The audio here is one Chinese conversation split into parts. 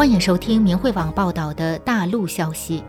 欢迎收听明慧网报道的大陆消息。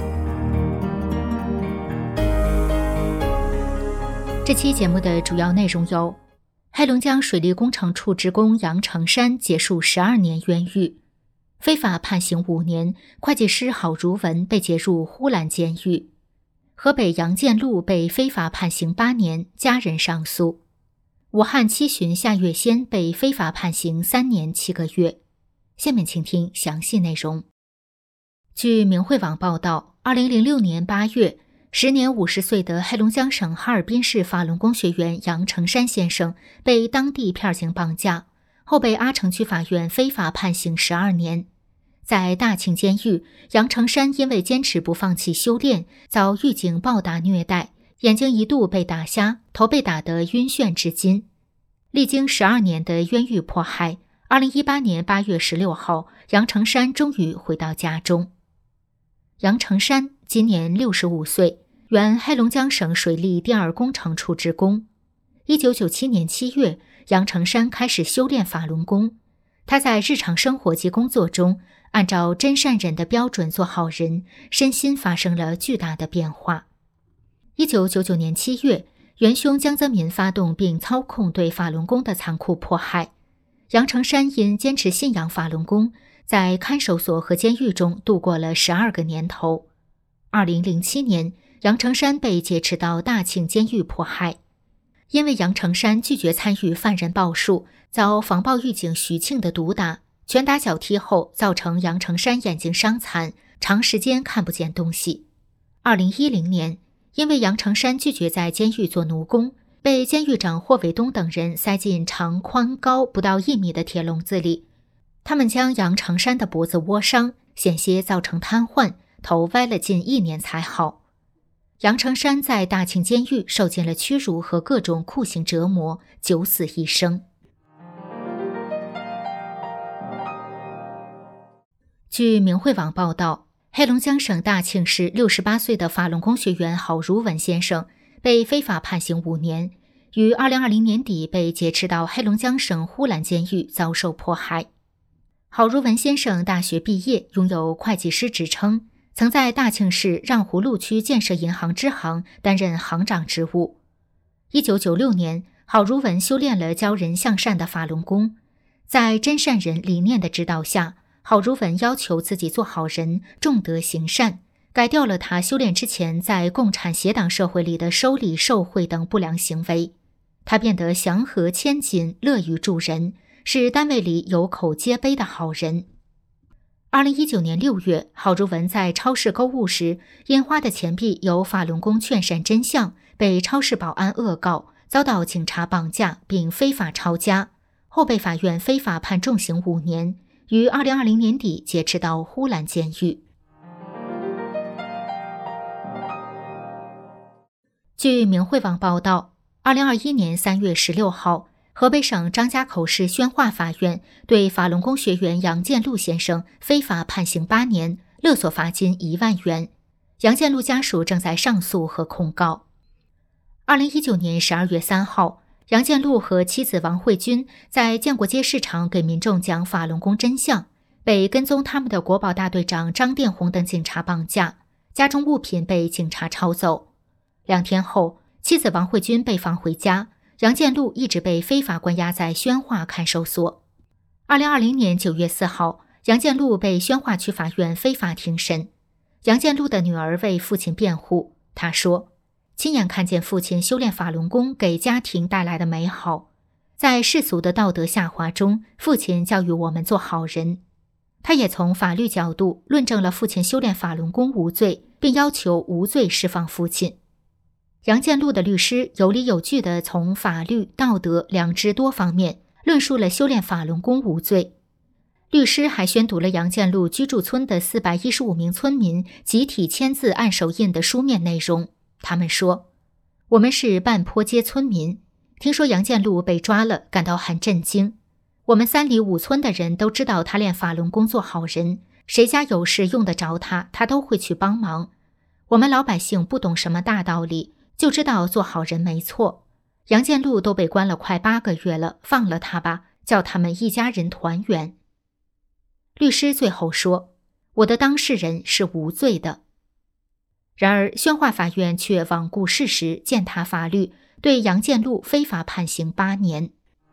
这期节目的主要内容有：黑龙江水利工程处职工杨成山结束12年冤狱，非法判刑5年，会计师郝如文被解入呼兰监狱；河北杨建禄被非法判刑8年，家人上诉；武汉七旬夏月仙被非法判刑3年7个月。下面请听详细内容。据明慧网报道，2006年8月，时年50岁的黑龙江省哈尔滨市法轮功学员杨成山先生被当地片警绑架，后被阿城区法院非法判刑12年。在大庆监狱，杨成山因为坚持不放弃修炼，遭狱警暴打虐待，眼睛一度被打瞎，头被打得晕眩至今。历经12年的冤狱迫害，2018年8月16号，杨成山终于回到家中。杨成山今年65岁，原黑龙江省水利第2工程处职工。1997年7月，杨成山开始修炼法轮功。他在日常生活及工作中，按照真善忍的标准做好人，身心发生了巨大的变化。1999年7月，元凶江泽民发动并操控对法轮功的残酷迫害。杨成山因坚持信仰法轮功，在看守所和监狱中度过了12个年头。2007年，杨成山被劫持到大庆监狱迫害。因为杨成山拒绝参与犯人报数，遭防暴狱警徐庆的毒打，拳打脚踢后造成杨成山眼睛伤残，长时间看不见东西。2010年，因为杨成山拒绝在监狱做奴工，被监狱长霍伟东等人塞进长宽高不到1米的铁笼子里，他们将杨成山的脖子窝伤，险些造成瘫痪，头歪了近1年才好。杨成山在大庆监狱受尽了屈辱和各种酷刑折磨，九死一生。据明慧网报道，黑龙江省大庆市68岁的法轮功学员郝如文先生被非法判刑5年，于2020年底被劫持到黑龙江省呼兰监狱遭受迫害。郝如文先生大学毕业，拥有会计师职称，曾在大庆市让湖路区建设银行支行担任行长职务。1996年，郝如文修炼了教人向善的法轮功，在真善人理念的指导下，郝如文要求自己做好人，重德行善，改掉了他修炼之前在共产协党社会里的收礼受贿等不良行为。他变得祥和谦谨，乐于助人，是单位里有口皆碑的好人。2019年6月，郝如文在超市购物时，因花的钱币有法轮功劝善真相，被超市保安恶告，遭到警察绑架并非法抄家，后被法院非法判重刑5年，于2020年底劫持到呼兰监狱。据明慧网报道，2021年3月16号，河北省张家口市宣化法院对法轮功学员杨建禄先生非法判刑8年，勒索罚金1万元。杨建禄家属正在上诉和控告。2019年12月3号，杨建禄和妻子王慧君在建国街市场给民众讲法轮功真相，被跟踪他们的国保大队长张殿红等警察绑架，家中物品被警察抄走。2天后，妻子王慧君被放回家，杨建禄一直被非法关押在宣化看守所。2020年9月4号，杨建禄被宣化区法院非法庭审。杨建禄的女儿为父亲辩护，她说，亲眼看见父亲修炼法轮功给家庭带来的美好，在世俗的道德下滑中，父亲教育我们做好人。他也从法律角度论证了父亲修炼法轮功无罪，并要求无罪释放父亲。杨建禄的律师有理有据地从法律、道德两支多方面论述了修炼法轮功无罪。律师还宣读了杨建禄居住村的415名村民集体签字按手印的书面内容。他们说，我们是半坡街村民，听说杨建禄被抓了，感到很震惊。我们3里5村的人都知道他练法轮功做好人，谁家有事用得着他，他都会去帮忙。我们老百姓不懂什么大道理，就知道做好人没错。杨建禄都被关了快8个月了，放了他吧，叫他们一家人团圆。 律师最后说：“我的当事人是无罪的。”然而，宣化法院却罔顾事实，践踏法律，对杨建禄非法判刑8年。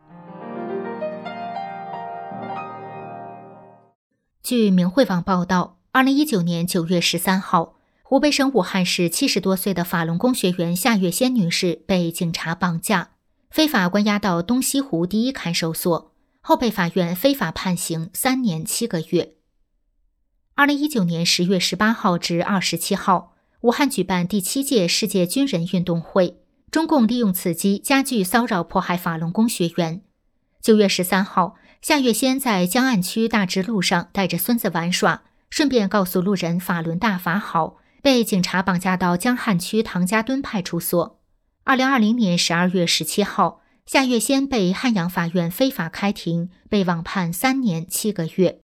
据明慧网报道，2019年9月13号，湖北省武汉市70多岁的法轮功学员夏月仙女士被警察绑架，非法关押到东西湖第一看守所，后被法院非法判刑3年7个月。2019年10月18号至27号，武汉举办第7届世界军人运动会，中共利用此机加剧骚扰迫害法轮功学员。9月13号，夏月仙在江岸区大直路上带着孙子玩耍，顺便告诉路人法轮大法好，被警察绑架到江汉区唐家墩派出所。2020年12月17号，夏月仙被汉阳法院非法开庭，被网判3年7个月。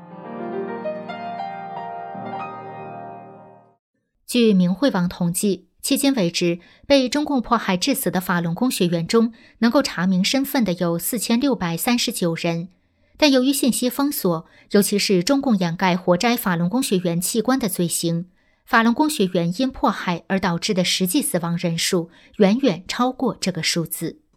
据明慧网统计，迄今为止，被中共迫害致死的法轮功学员中，能够查明身份的有4639人。但由于信息封锁，尤其是中共掩盖活摘法轮功学员器官的罪行，法轮功学员因迫害而导致的实际死亡人数远远超过这个数字。